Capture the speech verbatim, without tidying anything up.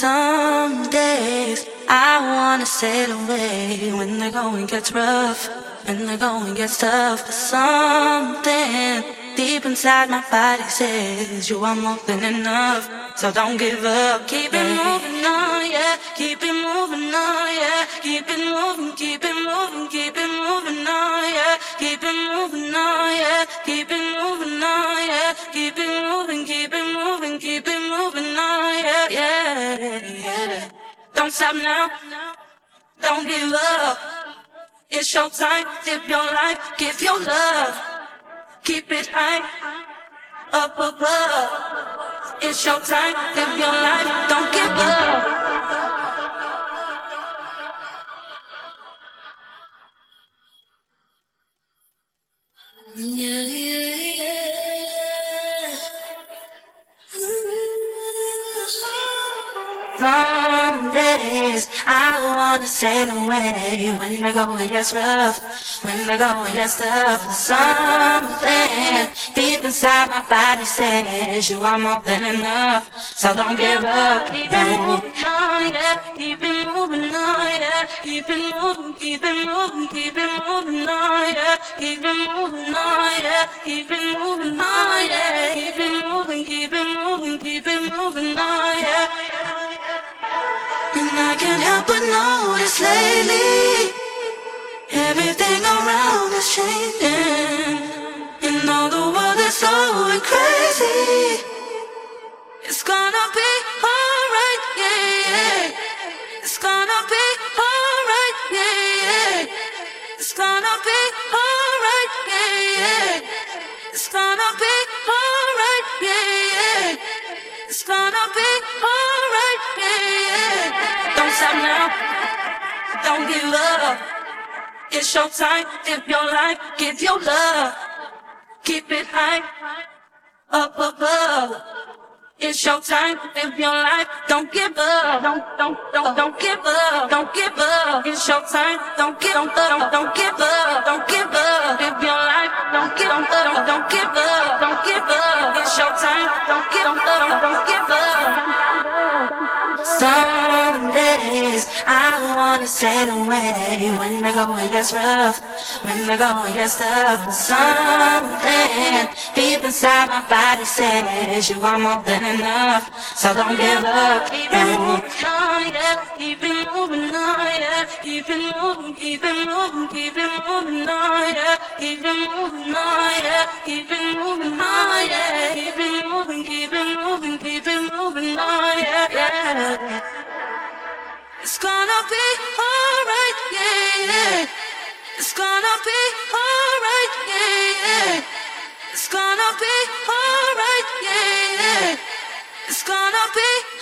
Some days I wanna sail away when the going gets rough, when the going gets tough. But something deep inside my body says you are more than enough. So don't give up, keep it moving on, yeah. Keep it moving on, yeah. Keep it moving, keep it moving, keep it moving on, yeah. Keep it moving on, yeah. Keep it moving on, yeah. Keep it moving, keep it moving, keep it moving on, yeah, yeah, yeah. Don't stop now, don't give up. It's your time, live your life, give your love. Keep it high, up above. It's your time, live your life, don't give up. Yeah, yeah, yeah. Some days I wanna sail away when the going gets rough, when the going gets tough. Something deep inside my body says you are more than enough. So don't give up. Keep it moving on, yeah. Keep it moving on, yeah. Keep it moving, keep it moving, keep it moving on, yeah. Keep it moving on, yeah. Keep it moving on, yeah. Keep it moving, keep it moving, keep it moving on, yeah. And I can't help but notice lately everything around is changing. And all the world is going crazy. It's gonna be alright, yeah, yeah. It's gonna be alright, yeah, yeah. It's gonna be alright, yeah, yeah. It's gonna be alright, yeah, yeah. It's gonna be alright, yeah, yeah. Don't stop now, don't give up. It's your time, live your life, give your love. Keep it high, up above. It's your time, live your life, don't give up. Don't, don't, don't, don't give up, don't give up. It's your time, don't give, don't, don't, don't give up, don't give up. Live your life, don't give, don't, don't, don't give up, don't give up. It's your time, don't give, don't, don't, don't give up. Some days I wanna sail away when the going gets rough, when the going gets tough. Something deep inside my body says you are more than enough. So don't give up. Keep it moving on, yeah. Keep it moving on, yeah. Keep it moving, keep it moving, keep it moving on, yeah. Keep it moving on, yeah. Keep it moving on, yeah. Keep it moving, keep it moving, keep it moving on, yeah, yeah. It's gonna be alright, yeah, yeah. It's gonna be alright, yeah, yeah. It's gonna be alright, yeah, yeah. It's gonna be